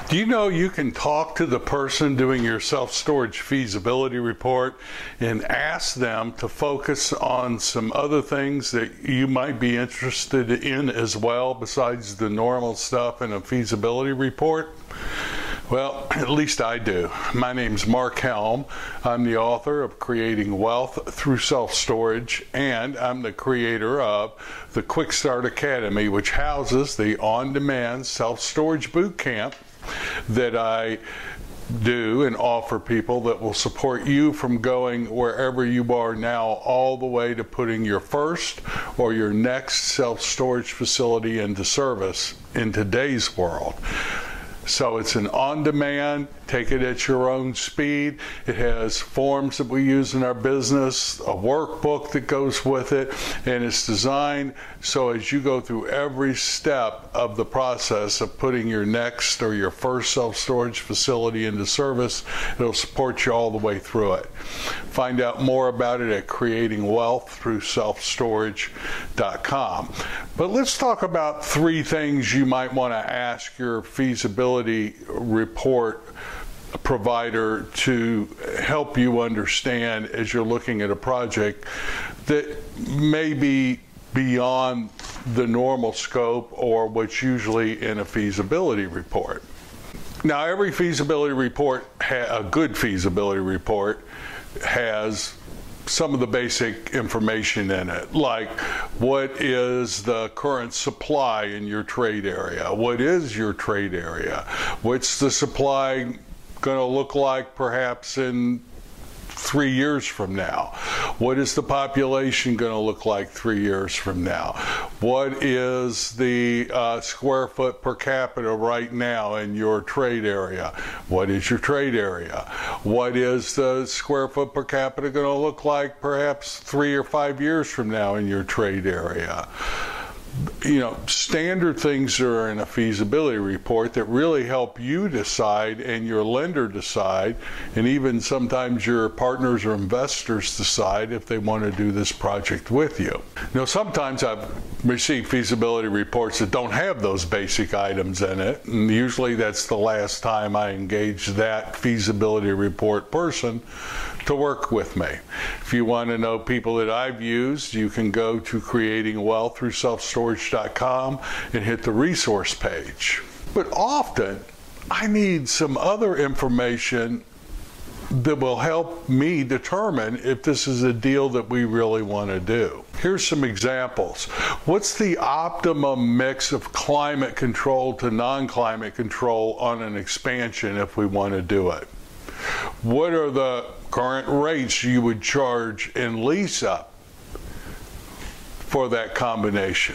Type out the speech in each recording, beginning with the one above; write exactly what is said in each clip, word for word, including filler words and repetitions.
Do you know you can talk to the person doing your self-storage feasibility report and ask them to focus on some other things that you might be interested in as well besides the normal stuff in a feasibility report? Well, at least I do. My name's Mark Helm. I'm the author of Creating Wealth Through Self-Storage, and I'm the creator of the Quick Start Academy, which houses the on-demand self-storage boot camp that I do and offer people that will support you from going wherever you are now all the way to putting your first or your next self-storage facility into service in today's world. So it's an on-demand, take it at your own speed. It has forms that we use in our business, a workbook that goes with it, and it's designed so as you go through every step of the process of putting your next or your first self-storage facility into service, it'll support you all the way through it. Find out more about it at creating wealth through self storage dot com. But let's talk about three things you might want to ask your feasibility report provider to help you understand as you're looking at a project that may be beyond the normal scope or what's usually in a feasibility report. Now, every feasibility report, a good feasibility report, has some of the basic information in it, like what is the current supply in your trade area? What is your trade area? What's the supply going to look like perhaps in three years from now? What is the population going to look like three years from now? What is the uh, square foot per capita right now in your trade area? What is your trade area? What is the square foot per capita going to look like perhaps three or five years from now in your trade area? You know, standard things are in a feasibility report that really help you decide and your lender decide, and even sometimes your partners or investors decide if they want to do this project with you. Now, sometimes I've received feasibility reports that don't have those basic items in it, and usually that's the last time I engage that feasibility report person to work with me. If you want to know people that I've used, you can go to creating wealth through self storage dot com and hit the resource page. But often I need some other information that will help me determine if this is a deal that we really want to do. Here's some examples. What's the optimum mix of climate control to non-climate control on an expansion if we want to do it? What are the current rates you would charge in lease up for that combination?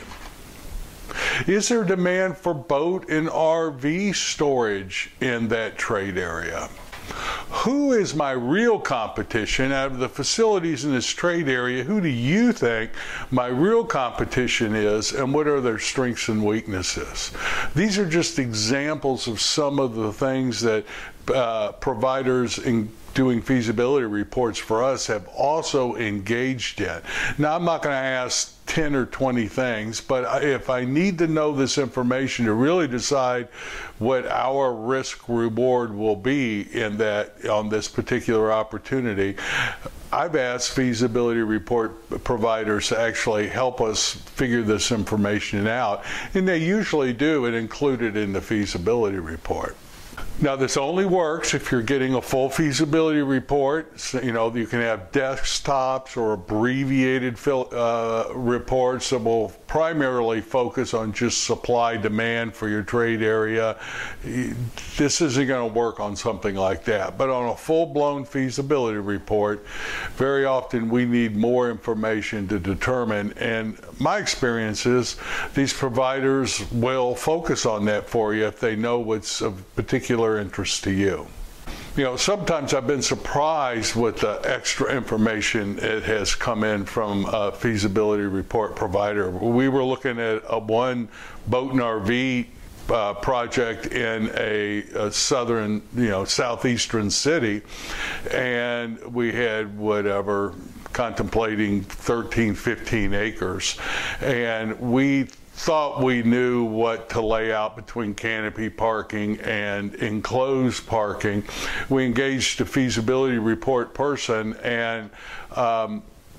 Is there demand for boat and R V storage in that trade area? Who is my real competition out of the facilities in this trade area? Who do you think my real competition is, and what are their strengths and weaknesses? These are just examples of some of the things that uh, providers in doing feasibility reports for us have also engaged in. Now, I'm not going to ask ten or twenty things, but if I need to know this information to really decide what our risk reward will be in that on this particular opportunity, I've asked feasibility report providers to actually help us figure this information out, and they usually do and include it in the feasibility report. Now, this only works if you're getting a full feasibility report. So, you know, you can have desktops or abbreviated fil uh, reports that will primarily focus on just supply demand for your trade area. This isn't going to work on something like that. But on a full-blown feasibility report, very often we need more information to determine. And my experience is these providers will focus on that for you if they know what's of particular interest to you. You know, sometimes I've been surprised with the extra information that has come in from a feasibility report provider. We were looking at a one boat and R V uh, project in a, a southern, you know, southeastern city, and we had whatever, contemplating thirteen, fifteen acres, and we thought we knew what to lay out between canopy parking and enclosed parking, we engaged a feasibility report person and um,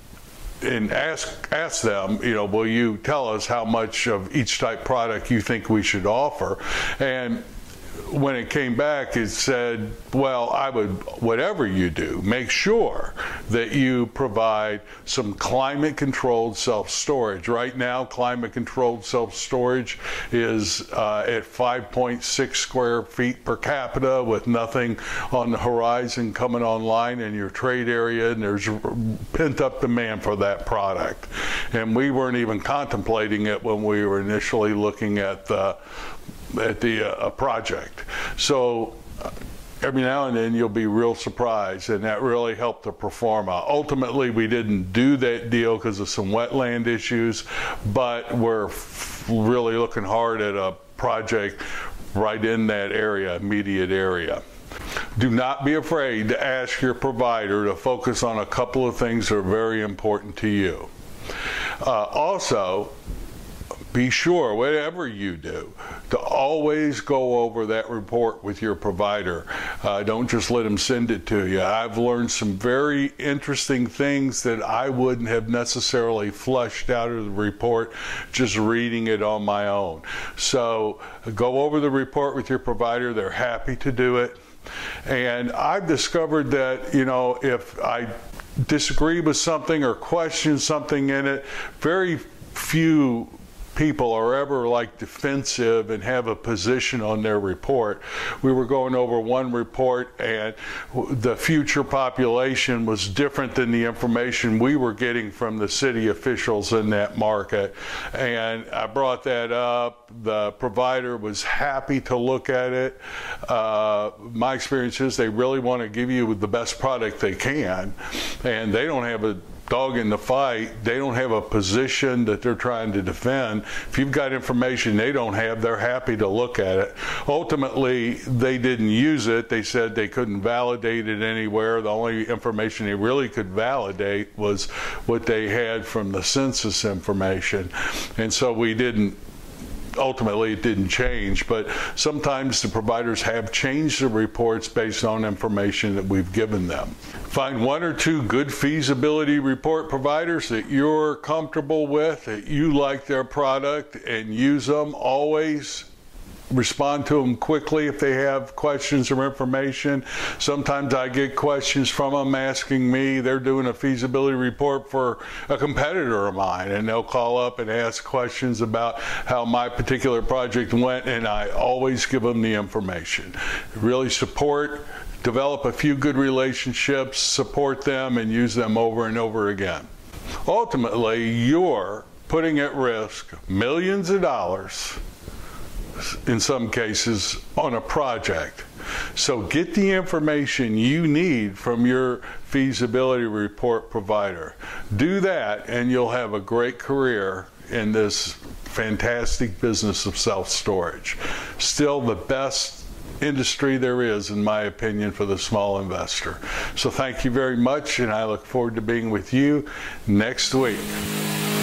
and ask ask them, you know, will you tell us how much of each type product you think we should offer? And when it came back, it said, well, I would, whatever you do, make sure that you provide some climate-controlled self-storage. Right now, climate-controlled self-storage is uh, at five point six square feet per capita with nothing on the horizon coming online in your trade area, and there's pent-up demand for that product. And we weren't even contemplating it when we were initially looking at the at the uh, project. So uh, every now and then you'll be real surprised, and that really helped the pro forma. Ultimately, we didn't do that deal because of some wetland issues, but we're f really looking hard at a project right in that area, immediate area. Do not be afraid to ask your provider to focus on a couple of things that are very important to you. Uh, also, be sure, whatever you do, to always go over that report with your provider. Uh, don't just let them send it to you. I've learned some very interesting things that I wouldn't have necessarily flushed out of the report just reading it on my own. So go over the report with your provider. They're happy to do it. And I've discovered that, you know, if I disagree with something or question something in it, very few people are ever like defensive and have a position on their report. We were going over one report and the future population was different than the information we were getting from the city officials in that market. And I brought that up. The provider was happy to look at it. Uh, my experience is they really want to give you the best product they can, and they don't have a dog in the fight. They don't have a position that they're trying to defend. If you've got information they don't have, they're happy to look at it. Ultimately, they didn't use it. They said they couldn't validate it anywhere. The only information they really could validate was what they had from the census information. And so we didn't ultimately it didn't change, but sometimes the providers have changed the reports based on information that we've given them. Find one or two good feasibility report providers that you're comfortable with, that you like their product, and use them. Always respond to them quickly if they have questions or information. Sometimes I get questions from them asking me, they're doing a feasibility report for a competitor of mine, and they'll call up and ask questions about how my particular project went, and I always give them the information. Really support, develop a few good relationships, support them, and use them over and over again. Ultimately, you're putting at risk millions of dollars in some cases on a project. So get the information you need from your feasibility report provider. Do that and you'll have a great career in this fantastic business of self-storage. Still the best industry there is, in my opinion, for the small investor. So thank you very much, and I look forward to being with you next week.